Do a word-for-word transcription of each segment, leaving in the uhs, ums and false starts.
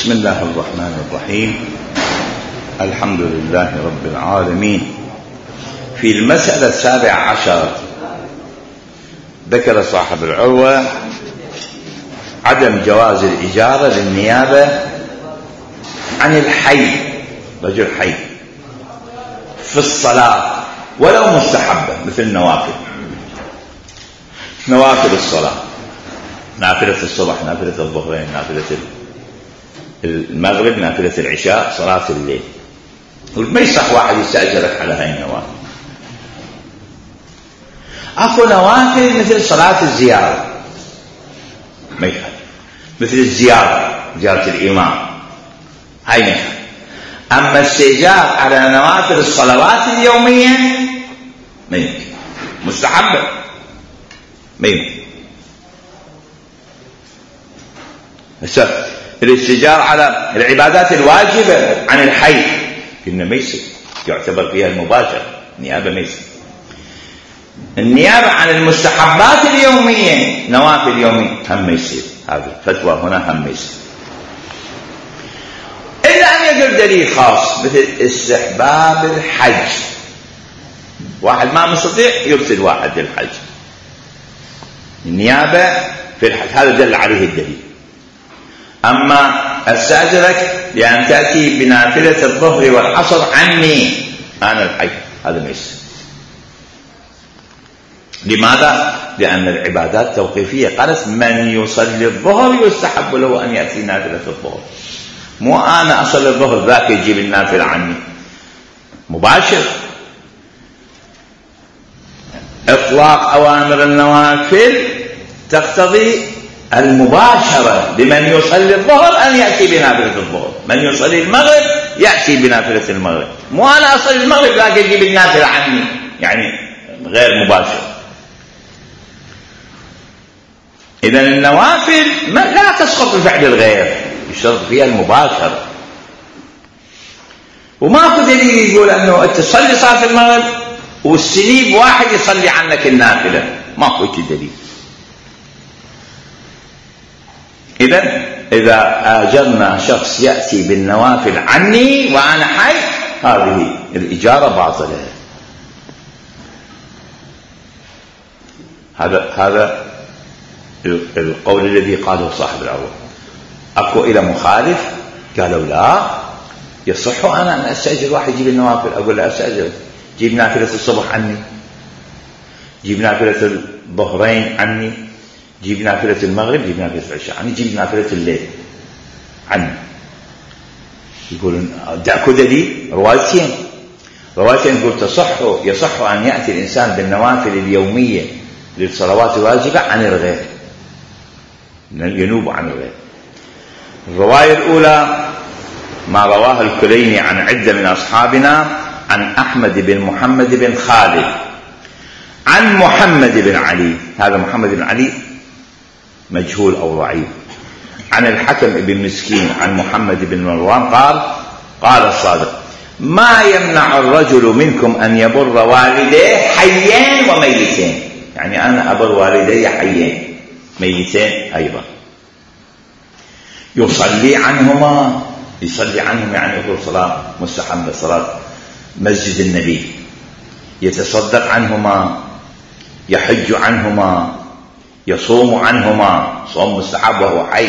بسم الله الرحمن الرحيم. الحمد لله رب العالمين. في المسألة السابعة عشر ذكر صاحب العروة عدم جواز الإجارة للنيابة عن الحي، رجل حي، في الصلاة ولو مستحبة، مثل النوافل، نوافل الصلاة، نافلة الصبح، نافلة الظهرين، نافلة المغرب، نافلة العشاء، صلاة الليل. ما يصح واحد يستأجرك على هاي النوافل. اكو نوافل مثل صلاة الزيارة ما يخالف، مثل الزيارة، زيارة الإمام، هاي ما يخالف. أما استئجار على نوافل الصلوات اليومية ما يمكن، مستحبة ما يمكن. الاستئجار على العبادات الواجبة عن الحي إنه ما يصير، يعتبر فيها المباشر، نيابة ما يصير. النيابة عن المستحبات اليومية، نوافل اليومية، هم ما يصير. هذه فتوى هنا هم ما يصير، إلا أن يقول دليل خاص، مثل استحباب الحج. واحد ما مستطيع يرسل واحد للحج، النيابة في الحج، هذا دل عليه الدليل. أما استأجرك لأن تأتي بنافلة الظهر والعصر عني أنا الحي، هذا ما يصير. لماذا؟ لأن العبادات توقيفية. قالت من يصلي الظهر يستحب له أن يأتي نافلة الظهر، مو أنا أصلي الظهر ذاك يجيب النافلة عني، مباشر. إطلاق أوامر النوافل تقتضي المباشرة. لمن يصلي الظهر أن يأتي بنافلة الظهر، من يصلي المغرب يأتي بنافلة المغرب، مو أنا أصلي المغرب ذاك يجيب النافلة عني، يعني غير مباشر. إذن النوافل لا تسقط بفعل الغير، يشترط فيها المباشرة. وماكو دليل يقول أنه تصلي صلاة المغرب والسليب واحد يصلي عنك النافلة، ماكو دليل. إذن إذا آجرنا شخص يأتي بالنوافل عني وأنا حي، هذه الإجارة باطلة. هذا هذا القول الذي قاله صاحب العروة. أكو إلى مخالف قالوا لا يصح أنا أن أستأجر واحد يجيب النوافل. أقول لا أستأجر، جيب نافلة الصبح عني، جيب نافلة الظهرين عني، جيب نافلة المغرب، جيب نافلة العشاء عني، جيب نافلة الليل عني. يقولون دعكو دليل. روايتين روايتين يقول تصح يصح أن يأتي الإنسان بالنوافل اليومية للصلوات الواجبة عن الغير، ينوب عن الغير. الرواية الأولى ما رواه الكليني عن عدة من أصحابنا عن أحمد بن محمد بن خالد عن محمد بن علي، هذا محمد بن علي مجهول أو ضعيف، عن الحكم بن مسكين عن محمد بن مروان قال قال الصادق ما يمنع الرجل منكم أن يبر والديه حيين وميتين، يعني أنا أبر والدي حيين ميتين أيضا، يصلي عنهما، يصلي عنهم يعني يقول صلاة مستحبة، صلاة مسجد النبي، يتصدق عنهما، يحج عنهما، يصوم عنهما، صوم مستحب وهو حي،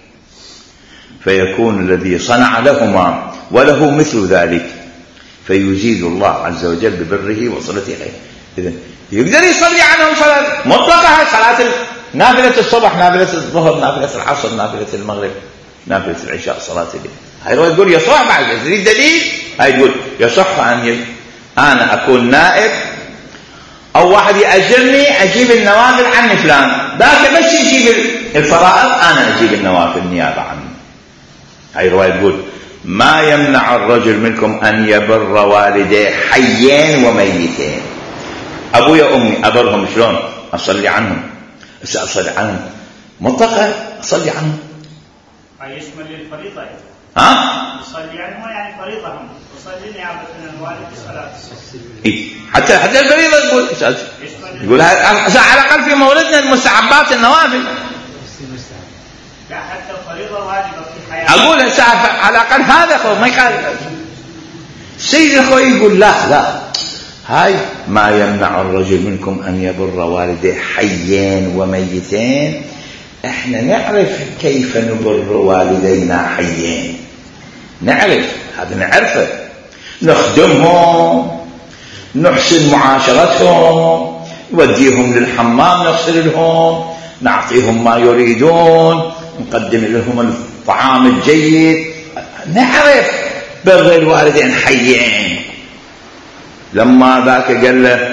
فيكون الذي صنع لهما وله مثل ذلك، فيزيد الله عز وجل ببره وصلته إليه. إذن يقدر يصلي عنهم صلاة مطلقة، صلاة نافلة الصبح، نافلة الظهر، نافلة العصر، نافلة المغرب، نافلة العشاء، صلاة الليل. هاي يقول يصح بعد ذلك دليل. هاي يقول يصح أن أنا أكون نائب أو واحد يأجرني أجيب النوافل عن فلان، ذاك بس يجيب الفرائض أنا أجيب النوافل نيابة عنه. هاي رواية تقول ما يمنع الرجل منكم أن يبر والديه حيين وميتين. أبويا وأمي أبرهم شلون؟ أصلي عنهم، بس أصلي عنهم مطلقة، أصلي عنهم. يشمل الفريضة. ها؟ يصلي عنهم يعني فريضهم، يصلي نيابة عن الوالد صلاة. إيه؟ حتى حتى الفريضة تقول يقول على الأقل في موردنا المستحبات النوافل. لا حتى الفريضة واجبة في أقول هسه على الأقل هذا خوف ما يخالف. السيد الخوي يقول لا لا، هاي ما يمنع الرجل منكم أن يبر والديه حيين وميتين. احنا نعرف كيف نبر والدينا حيين، نعرف هذا نعرفه، نخدمهم، نحسن معاشرتهم، نوديهم للحمام نغسل لهم، نعطيهم ما يريدون، نقدم لهم الطعام الجيد، نعرف بر الوالدين حيين. لما ذاك قال له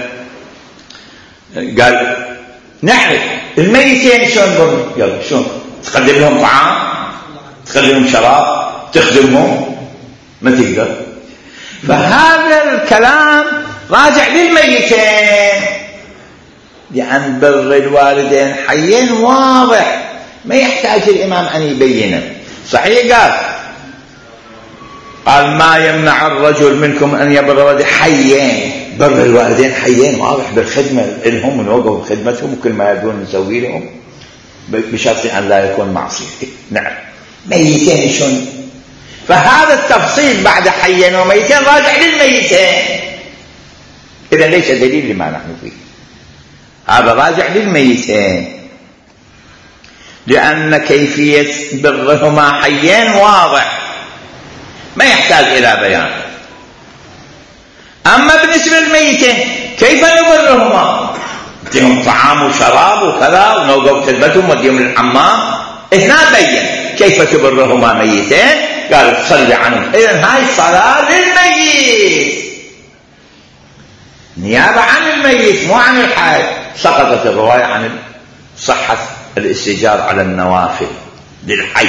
قال نعرف الميتين شلون بر، يلا شلون تقدم لهم طعام، تقدم لهم شراب، تخدمهم، ما تقدر. فهذا الكلام راجع للميتين، لأن بر الوالدين حيين واضح ما يحتاج الإمام أن يبينه. صحيح قال قال ما يمنع الرجل منكم أن يبر والديه حيين، بر الوالدين حيين واضح بالخدمة لهم ونوقف بخدمتهم وكل ما يدون نسوي لهم بشرط أن لا يكون معصية. نعم ميتين شون، فهذا التفصيل بعد حيين وميتين راجع للميتين. إذن ليس دليل لما نحن فيه، هذا راجع للميتين، لأن كيفية برهما حيين واضح ما يحتاج إلى بيان. أما بالنسبة للميتين كيف نبرهما؟ نديهم طعام وشراب وكذا ونوقف خدمتهم وديهم للحمام. هنا بين كيف تبرهما ميتين، قال تصلي عنهم. إذن هاي الصلاة للميت نيابة عن الميت مو عن الحي. سقطت الرواية عن صحة الاستئجار على النوافل للحي.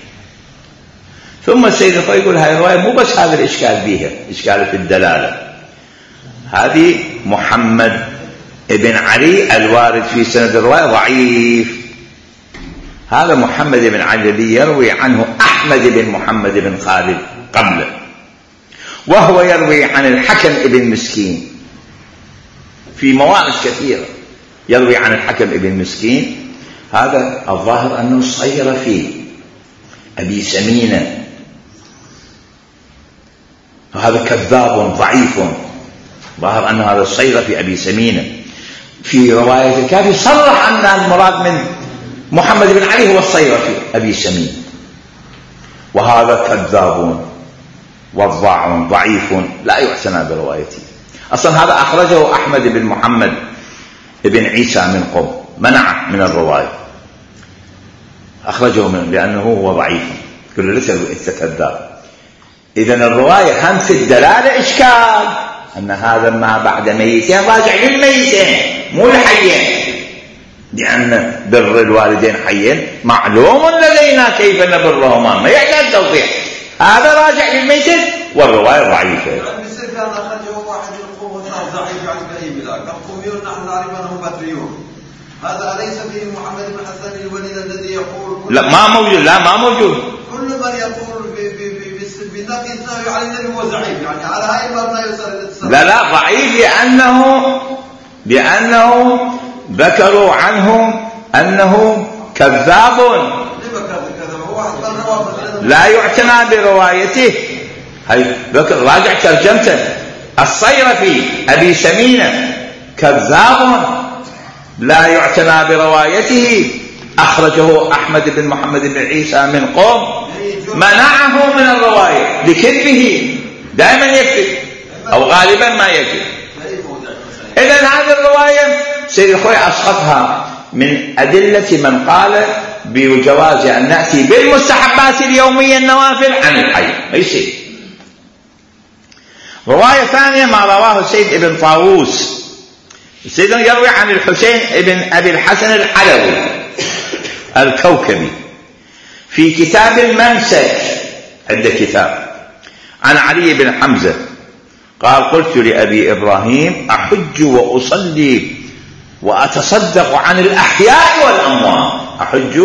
ثم السيد الخوي يقول هاي الرواية مو بس هذا الإشكال بيها، إشكال في الدلالة. هذه محمد ابن علي الوارد في سند الرواية ضعيف. هذا محمد بن علي الذي يروي عنه أحمد بن محمد بن خالد قبله، وهو يروي عن الحكم ابن مسكين في موارد كثيرة، يروي عن الحكم ابن مسكين. هذا الظاهر أنه صير فيه أبي سمينة، وهذا كذاب ضعيف، ظاهر أن هذا الصير في أبي سمينة. في رواية الكافي صرح أن المراد من محمد بن علي هو الصير في أبي سمينة، وهذا كذاب وضاع ضعيف لا يعتنى بروايته. أصلا هذا أخرجه أحمد بن محمد بن عيسى من قم، منع من الرواية، أخرجه من لأنه هو ضعيف، كل لسه كذاب. إذن الرواية هم في الدلالة إشكال، أن هذا ما بعد ميتين راجع للميتين مو الحيين، لأن بر الوالدين حيين معلوم لدينا كيف نبرهما، ما يحتاج توضيح. هذا راجع للميتين والرواية ضعيفة. مثل كان أخرجه واحد القوم وصار ضعيف عن كريم لا كالقوميون نحن نعرف أنهم بدريون. هذا أليس فيه محمد بن حسن الوليد الذي يقول لا ما موجود، لا ما موجود. كل من يقول بالنقي السهوي على النبي هو ضعيف، يعني على هاي الباب لا يصل الاتصال. لا لا ضعيف لأنه لأنه ذكروا عنه أنه كذاب، لا يعتنى بروايته. هاي ذكر راجع ترجمته الصيرفي أبي سمينة كذاب لا يعتنى بروايته، أخرجه أحمد بن محمد بن عيسى من قوم، منعه من الرواية لكذبه، دائما يكذب أو غالبا ما يكذب. إذن هذه الرواية سيد الخوي أسقطها من أدلة من قال بجواز أن نأتي بالمستحبات اليومية النوافل عن الحي، ما يصير. رواية ثانية ما رواه السيد ابن طاووس، السيد يروي عن الحسين ابن أبي الحسن الحلوي الكوكبي في كتاب المنسك، عند كتاب عن علي بن حمزة قال قلت لأبي إبراهيم أحج وأصلي وأتصدق عن الأحياء والأموات. أحج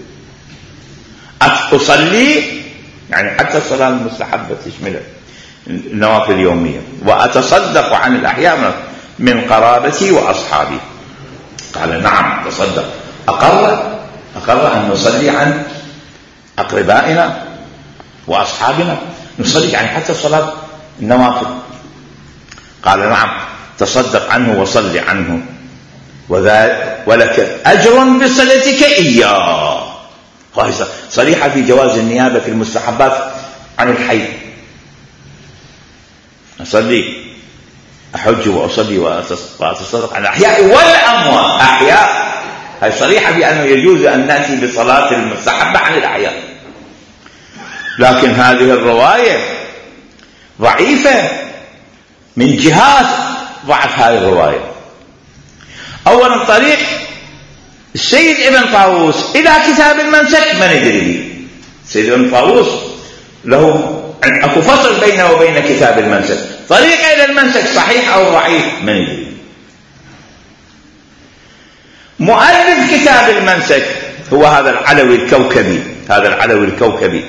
أصلي يعني حتى الصلاة المستحبة تشمل النوافل اليومية، وأتصدق عن الأحياء من قرابتي وأصحابي. قال نعم تصدق. أقر أقر أن نصلي عن أقربائنا وأصحابنا نصلي يعني حتى صلاة النوافل. قال نعم تصدق عنه وصل عنه ولك أجر بصلتك إياه. صريحة في جواز النيابة في المستحبات عن الحي. أصلي أحج وأصلي وأتصدق عن الأحياء والأموات. أحياء هي صريحة بأنه يجوز أن نأتي بصلاة المستحبة عن الأحياء. لكن هذه الرواية ضعيفة من جهات ضعف هذه الرواية. أولا طريق السيد ابن طاووس إلى كتاب المنسك ما ندري به. السيد ابن طاووس له أكو فصل بينه وبين كتاب المنسك. طريق إلى المنسك صحيح أو ضعيف ما ندري. مؤلف كتاب المنسك هو هذا العلوي الكوكبي. هذا العلوي الكوكبي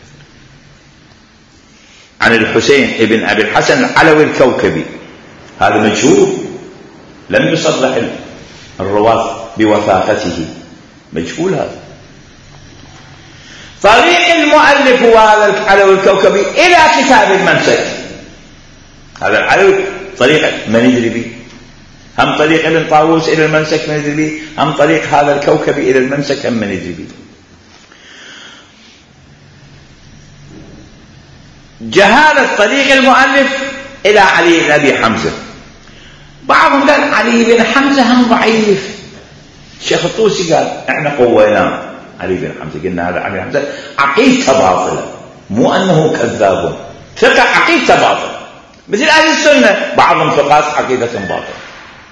عن الحسين ابن أبي الحسن العلوي الكوكبي. هذا مجهول لم يصرح الرواة بوثاقته، مجهول هذا. طريق المؤلف هو هذا العلوي الكوكبي إلى كتاب المنسك. هذا العلوي طريقة ما ندري به. هم طريق ابن طاووس إلى المنسك ما ندري به، هم طريق هذا الكوكبي إلى المنسك هم ما ندري به. جهالة طريق المؤلف إلى علي بن أبي حمزة. بعضهم قال علي بن حمزة هم ضعيف. الشيخ الطوسي قال احنا قويناه علي بن حمزة، قلنا هذا علي بن حمزة عقيدته باطلة، مو أنه كذاب، ثقة عقيدته باطلة مثل أهل السنة. بعضهم ثقات عقيدتهم باطلة.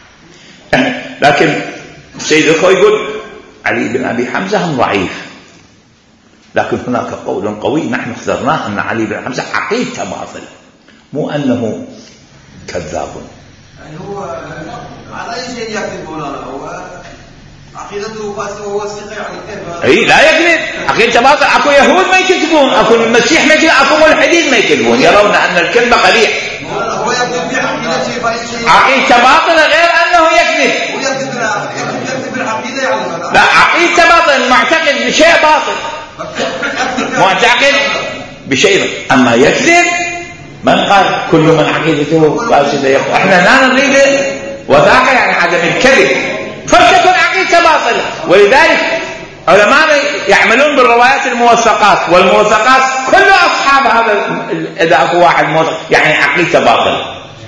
لكن السيد الخوي يقول علي بن أبي حمزة هم ضعيف، لكن هناك قول قوي نحن اخترناه أن علي بن حمزة عقيدته باطلة، مو أنه كذاب. يعني هو على أي شيء يكذب مولانا؟ هو عقيدته فاسدة وهو الثقة يعني كيف؟ اي لا يكذب، عقيدته باطل. اكو يهود ما يكذبون، اكو المسيح ما يكذب، اكو ملحدين ما يكذبون، يرون ان الكذب قبيح. هو يكذب في عقيدته فاي شيء. عقيدته باطلة غير انه يكذب. هو يكذب يكذب بالعقيدة يعني. لا عقيدته باطل، معتقد بشيء باطل، معتقد بشيء. اما يكذب من قال كل من عقيدته فاسدة يقول. احنا لا نريد وثاقة يعني عدم الكذب، فلتكن عقيدته باطلة. ولذلك علماء يعملون بالروايات الموثقات، والموثقات كل أصحاب هذا إذا أكو واحد موثق يعني عقيدته باطلة.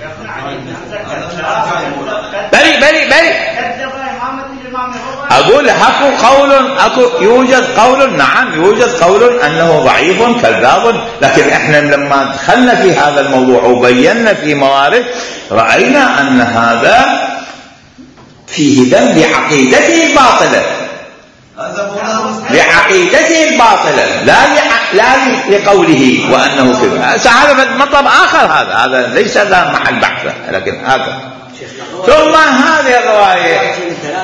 بلي بلي بلي أقول أكو قول أكو يوجد قول، نعم يوجد قول أنه ضعيف كذاب، لكن إحنا لما دخلنا في هذا الموضوع وبينا في موارد رأينا أن هذا فيه ذنب لعقيدته الباطلة، لعقيدته الباطلة لا لا لقوله وأنه كذا. هذا مطلب آخر، هذا هذا ليس له محل بحث، لكن هذا. ثم هذه الرواية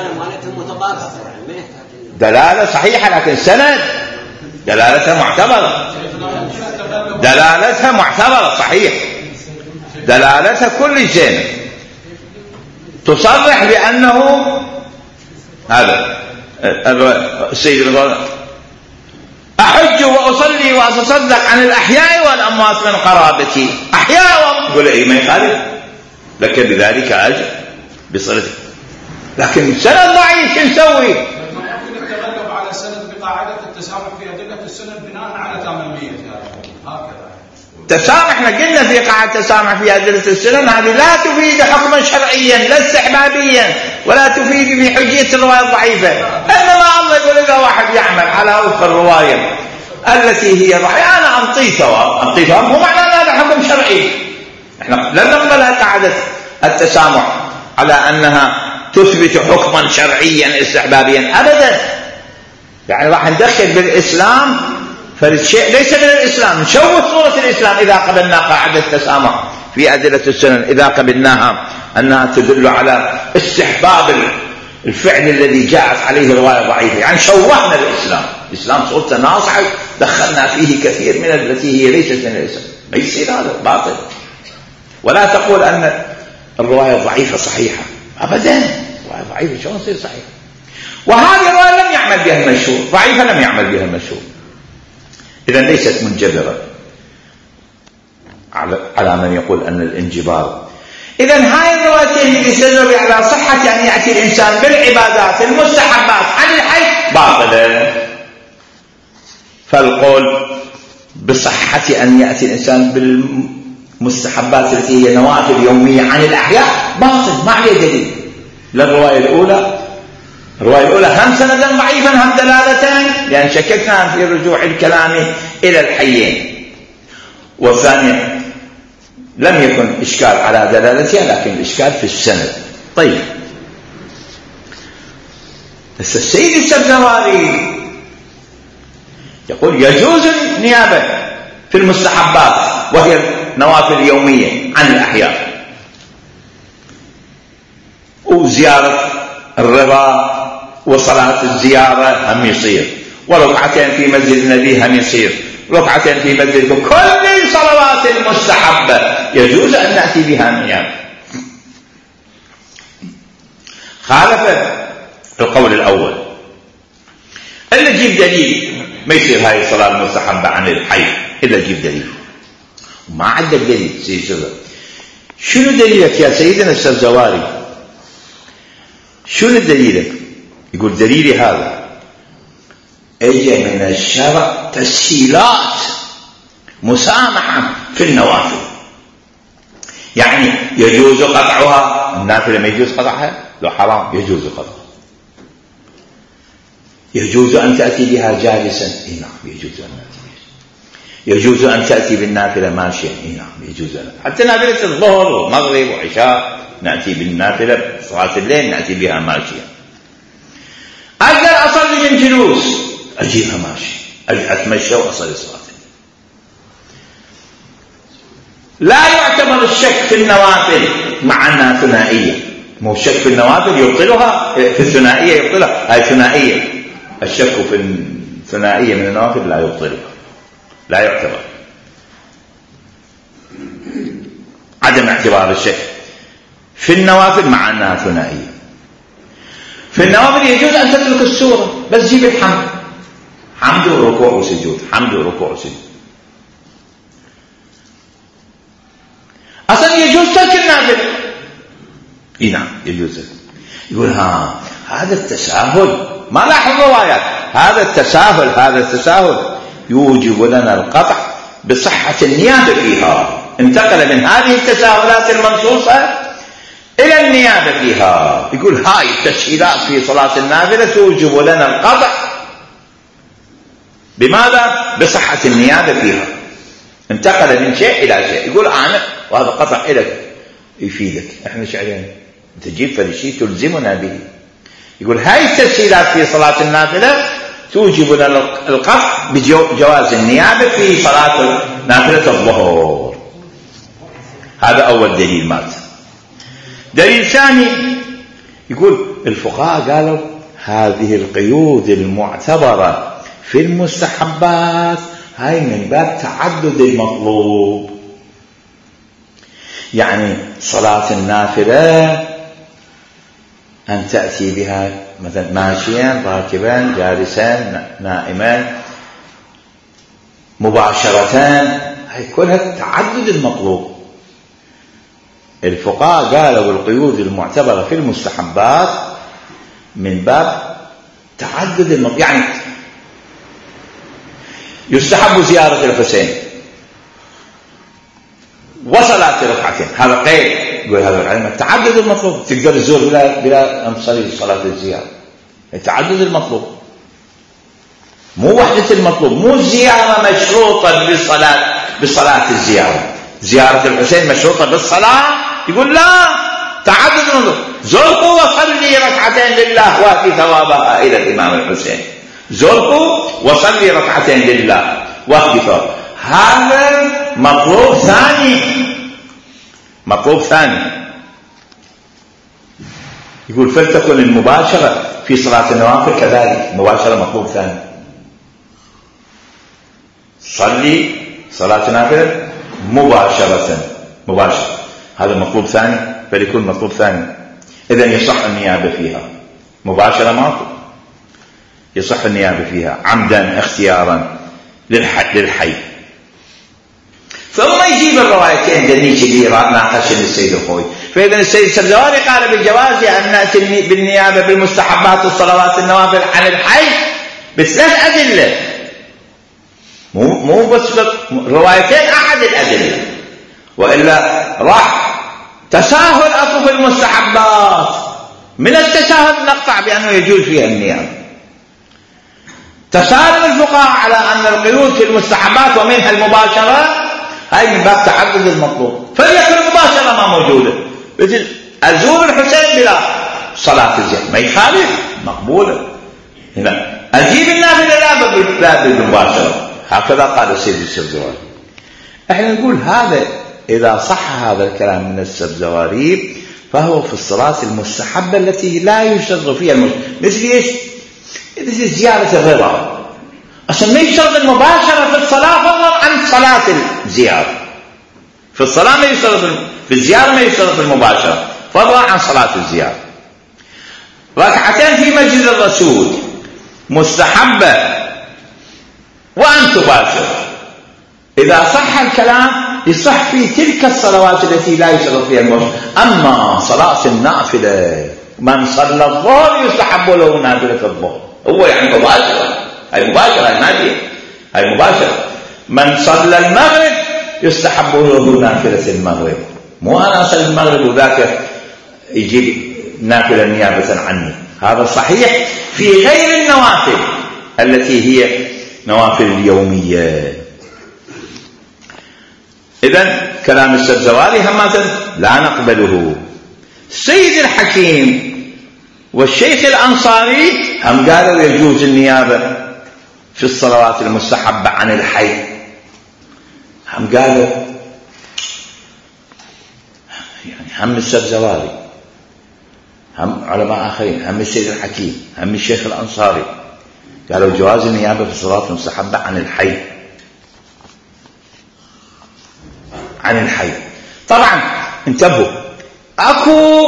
دلالة صحيحة، لكن سند دلالتها معتبرة، دلالتها معتبرة صحيح، دلالتها كل زين تصرح بأنه هذا السيد الرسول أحج وأصلي وأتصدق عن الأحياء والأموات من قرابتي. أحياء يقول إيه ما يخالف لك بذلك أجر بصلتك، لكن سند ضعيف شو نسوي؟ ممكن نتغلب على سند بقاعدة التسامح في أدلة السند بناء على تمامية هكذا. تسامح احنا قلنا في قاعدة التسامح في أدلة السنن هذه لا تفيد حكما شرعيا لا استحبابيا ولا تفيد في حجية الرواية الضعيفة، إنما الله يقول إذا واحد يعمل على وفق الرواية التي هي ضعيفة أنا أنطيتها أنطيتها مو معنى أن هذا حكم شرعي. احنا لن نقبلها قاعدة التسامح على أنها تثبت حكما شرعيا استحبابيا أبدا. يعني راح ندخل بالإسلام فالشيء ليس من الإسلام، نشوه صورة الإسلام إذا قبلنا قاعدة التسامح في أدلة السنن، إذا قبلناها أنها تدل على استحباب الفعل الذي جاءت عليه رواية ضعيفة، يعني شوهنا الإسلام. الإسلام صورته ناصعة دخلنا فيه كثير من التي هي ليست من الإسلام، ما يصير هذا باطل. ولا تقول أن الرواية ضعيفة صحيحة أبدا، الرواية ضعيفة شلون تصير صحيحة؟ وهذه الرواية لم يعمل بها المشهور، ضعيفة لم يعمل بها المشهور. إذن ليست منجبرة على من يقول أن الانجبار. إذن هاي الروايتين اللي يستدل على صحة أن يأتي الإنسان بالعبادات المستحبات عن الحي باطلة. فالقول بصحة أن يأتي الإنسان بالمستحبات التي هي نوافل يومية عن الأحياء باطل، ما عليه دليل. للرواية الأولى الرواية الأولى هم سندا ضعيفا هم دلالتين، لأن شككنا في رجوع الكلام إلى الحيين. والثانية لم يكن إشكال على دلالتها، لكن الإشكال في السند. طيب، السيد السبزواري يقول يجوز النيابة في المستحبات وهي النوافل اليومية عن الأحياء، وزيارة الرضا وصلاة الزيارة هم يصير، وركعتين في مسجد النبي هم يصير، ركعتين في مسجد، كل الصلوات المستحبة يجوز أن نأتي بها نيابة. خالف القول الأول إلا جيب دليل ما يصير هاي الصلاة المستحبة عن الحي، إلا جيب دليل. وما عندك دليل سيد سبب. شنو دليلك يا سيدنا السبزواري؟ شنو دليلك؟ يقول دليلي هذا اجى من الشرع تسهيلات مسامحة في النوافل، يعني يجوز قطعها. النافلة ما يجوز قطعها، لو حرام يجوز قطعها. يجوز أن تأتي بها جالسا، اي نعم يجوز أن تأتي بها. يجوز أن تأتي بالنافلة ماشيا، اي نعم يجوز أن. حتى نافلة الظهر والمغرب وعشاء نأتي بالنافلة، صلاة الليل نأتي بها ماشيا. أقدر أصلي من جلوس، أجيبها ماشي، أتمشى وأصلي صلاة. لا يعتبر الشك في النوافل مع أنها ثنائية. مو الشك في النوافل يبطلها، في الثنائية يبطلها. هاي ثنائية، الشك في الثنائية من النوافل لا يبطلها، لا يعتبر. عدم اعتبار الشك في النوافل مع أنها ثنائية. في النوافل يجوز أن تترك السورة، بس جيب الحمد، حمد وركوع وسجود، حمد وركوع وسجود. أصلا يجوز ترك النافلة، اي نعم يجوز. يقول ها هذا التساهل، ما لاحظ روايات، هذا التساهل هذا التساهل يوجب لنا القطع بصحة النيابة فيها. انتقل من هذه التساهلات المنصوصة إلى النيابة فيها. يقول هاي التسهيلات في صلاة النافلة توجب لنا القطع بماذا؟ بصحة النيابة فيها. انتقل من شيء إلى شيء. يقول أنا وهذا قطع إلك يفيدك، احنا ايش علينا؟ تجيب فلشي تلزمنا به. يقول هاي التسهيلات في صلاة النافلة توجب لنا القطع بجواز النيابة في صلاة نافلة الظهر. هذا أول دليل مات. دليل ثاني يقول الفقهاء قالوا هذه القيود المعتبرة في المستحبات هاي من باب تعدد المطلوب. يعني صلاة النافلة أن تأتي بها مثلا ماشيا، راكبا، جالسا، نائما، مباشرة، هاي كلها تعدد المطلوب. الفقهاء قالوا القيود المعتبرة في المستحبات من باب تعدد المطلوب. يعني يستحب زيارة الحسين وصلاة ركعتين، هذا قيد. يقول هذا العلم تعدد المطلوب، تقدر تزور بلا بلا أن تصلي صلاة الزيارة. تعدد المطلوب مو وحدة المطلوب، مو الزيارة مشروطة بالصلاة بصلاة الزيارة. زيارة الحسين مشروطة بالصلاة، يقول لا، تعدد المطلوب. زرقوا وصلي ركعتين لله واتي ثوابها إلى الإمام الحسين. زرقوا وصلي ركعتين لله واتي ثوابها. هذا مطلوب ثاني، مطلوب ثاني. يقول فلتكن المباشرة في صلاة النوافل كذلك، مباشرة مطلوب ثاني. صلي صلاة نافلة مباشرة، مباشرة، هذا مطلوب ثاني، فليكون مطلوب ثاني. إذن يصح النيابة فيها مباشرة، ما يصح النيابة فيها عمدا اختيارا. للحي. ثم يجيب الروايتين ذنيك اللي ناقشن السيد الخوي. فإذا السيد السبزواري قال بالجواز أن نأتي بالنيابة بالمستحبات الصلوات النوافل عن الحي بثلاث أدلة، مو مو بس روايتين أحد الأدلة، وإلا راح تساهل أكو في المستحبات. من التساهل نقطع بأنه يجوز فيها النيابة. تسالم الفقهاء على أن القيود في المستحبات ومنها المباشرة هاي من باب تعدد المطلوب، فليكن المباشرة ما موجودة، مثل أزور الحسين بلا صلاة الزيارة ما يخالف، مقبولة. هنا أجيب النافلة لا بالمباشرة، هكذا قال السيد السبزواري. احنا نقول هذا إذا صح هذا الكلام من السبزواري فهو في الصلاة المستحبة التي لا يشترط فيها المستحبة، مثل ايش؟ مثل زيارة الرضا، عشان ما يشترط المباشرة في الصلاة فضلا عن صلاة الزيارة. في الصلاة ما يشترط، في الزيارة ما يشترط المباشرة فضلا عن صلاة الزيارة. ركعتين في مسجد الرسول مستحبة وأن تباشر، إذا صح الكلام يصح في تلك الصلوات التي لا يشترط فيها المباشرة. أما صلاة النافلة من صلى الظهر يستحب له نافلة الظهر، هو يعني مباشرة، هاي مباشرة، هاي نافلة، هاي مباشرة. من صلى المغرب يستحب له نافلة المغرب، مو أنا أصلي المغرب وذاك يجيب نافلة نيابة عني. هذا صحيح في غير النوافل التي هي نوافل اليومية. إذن كلام السبزواري همازا لا نقبله. السيد الحكيم والشيخ الأنصاري هم قالوا يجوز النيابة في الصلوات المستحبة عن الحي، هم قالوا يعني هم السبزواري، هم علماء آخرين، هم السيد الحكيم، هم الشيخ الأنصاري قالوا جواز النيابة في الصلاة المستحبة عن الحي، عن الحي. طبعا انتبهوا، اكو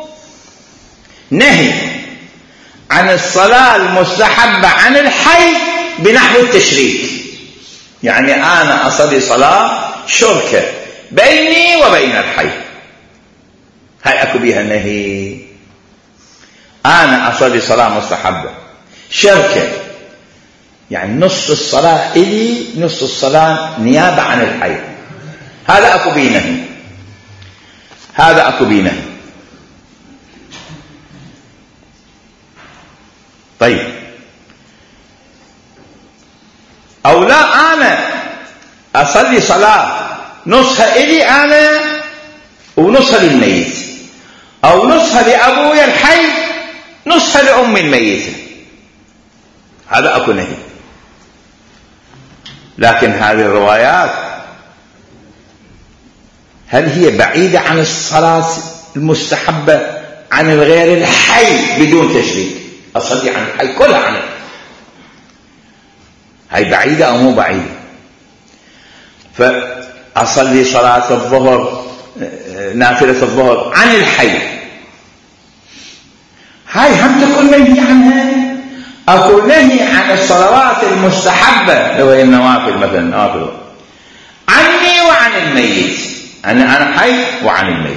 نهي عن الصلاة المستحبة عن الحي بنحو التشريك، يعني أنا أصلي صلاة شركة بيني وبين الحي، هاي أكو بيها نهي. أنا أصلي صلاة مستحبة شركة، يعني نص الصلاة إلي نص الصلاة نيابة عن الحي، هذا أكو بيه نهي، هذا أكو بيه نهي. طيب أو لا أنا أصلي صلاة نصها إلي أنا ونصها للميت، أو نصها لأبويا الحي نصها لأم الميت، هذا أكو نهي. لكن هذه الروايات هل هي بعيدة عن الصلاة المستحبة عن الغير الحي بدون تشريك؟ أصلي عن الحي كلها عن الحي، هاي بعيدة أو مو بعيدة؟ فأصلي صلاة الظهر نافلة الظهر عن الحي، هاي هم تكون منهي عنها. أكو نهي عن الصلوات المستحبة لو هي النوافل، مثلا نوافل عني وعن الميت، أنا أنا حي وعن الميت.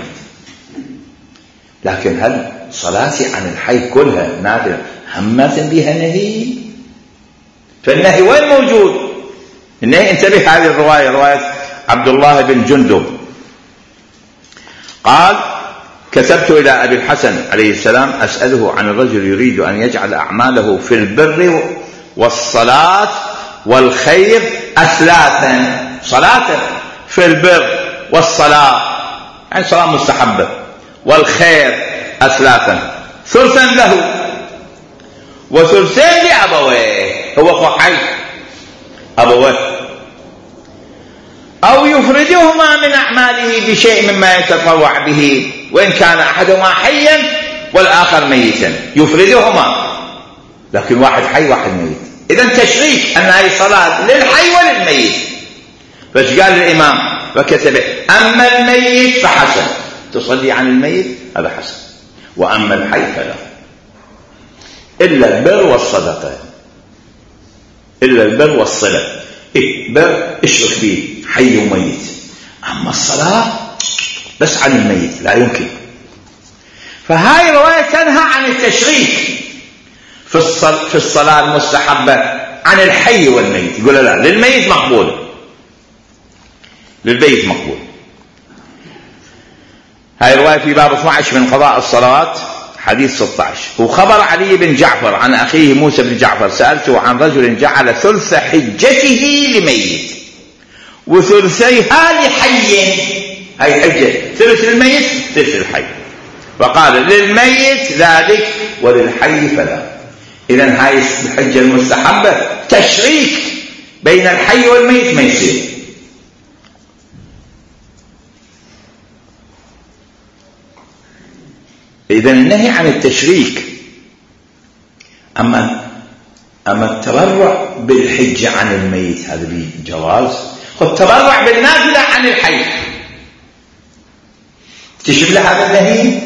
لكن هل صلاتي عن الحي كلها نافلة همة بها نهي؟ فالنهي وين موجود؟ النهي، انتبه هذه الرواية، رواية عبد الله بن جندب قال: كتبت إلى أبي الحسن عليه السلام أسأله عن الرجل يريد أن يجعل أعماله في البر والصلاة والخير أثلاثا، صلاة في البر والصلاة يعني صلاة مستحبة، والخير أثلاثا، ثلثا له وثلثين لأبويه، هو حي أبويه، أو يفردهما من أعماله بشيء مما يتطوع به وإن كان أحدهما حيا والآخر ميتا، يفردهما، لكن واحد حي واحد ميت. إذن تشريك أن هذه صلاة للحي وللميت. فايش قال الإمام؟ فكتب: أما الميت فحسن، تصلي عن الميت هذا حسن، وأما الحي فلا، إلا البر والصدقة، إلا البر والصلة. إيه بر اشرك فيه حي وميت. أما الصلاة بس عن الميت لا يمكن. فهاي رواية تنهى عن التشريك في في الصلاة المستحبة عن الحي والميت. يقول لا للميت مقبول، للميت مقبول. هاي رواية في باب اثني عشر من قضاء الصلوات حديث ستة عشر. وخبر علي بن جعفر عن أخيه موسى بن جعفر سألته عن رجل جعل ثلث حجته لميت وثلثيها لحي. هاي حجة، ثلث الميت ثلث الحي. وقال للميت ذلك وللحي فلا. إذن هاي الحجة المستحبة تشريك بين الحي والميت ما يصير. إذن النهي عن التشريك. أما أما التبرع بالحجة عن الميت هذا بجواز. والتبرع بالنافلة عن الحي تشبه هذا النهي؟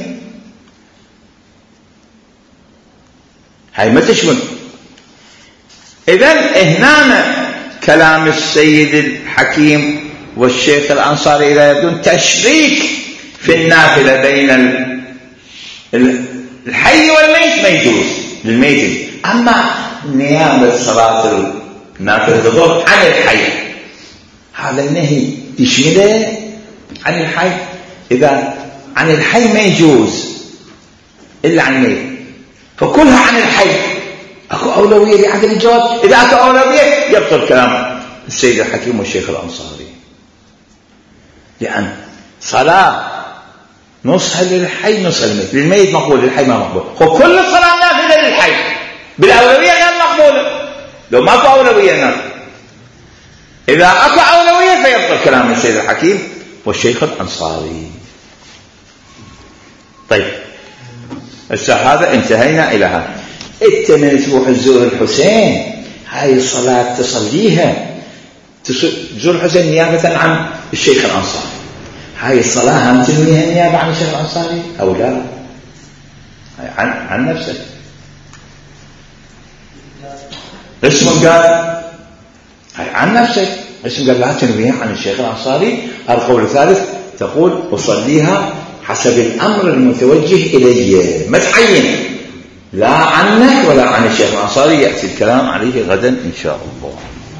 هاي ما تشمل. إذن هنا كلام السيد الحكيم والشيخ الأنصاري إذا يبدون تشريك في النافلة بين الحي والميت ما يجوز للميت. أما نيابة صلاة النافلة الظهر عن الحي هذا النهي يشمله عن الحي. إذا عن الحي ما يجوز إلا عن الميت، فكلها عن الحي. أكو أولوية لعدم الجواز. إذا أكو أولوية يبطل كلام السيد الحكيم والشيخ الأنصاري، لأن صلاة نصها للحي نصها للميت. للميت مقبول، للحي ما مقبول. وكل صلاة نافلة للحي بالأولوية غير مقبولة لو ما أكو أولوية نافلة. إذا أكو أولوية فيبطل كلام السيد الحكيم والشيخ الأنصاري. طيب هسه هذا انتهينا إلى هذا. انت من تروح تزور الحسين هاي الصلاة تصليها، تزور الحسين نيابة عن الشيخ الأنصاري، هاي الصلاة هم تنويها نيابة عن الشيخ الأنصاري أو لا؟ عن, عن نفسك. اسم قال هاي عن نفسك، اسم قال لا تنويها عن الشيخ الأنصاري. القول الثالث تقول أصليها حسب الأمر المتوجه إلي، ما تعين لا عنك ولا عن الشيخ الأنصاري. يأتي الكلام عليه غدا إن شاء الله.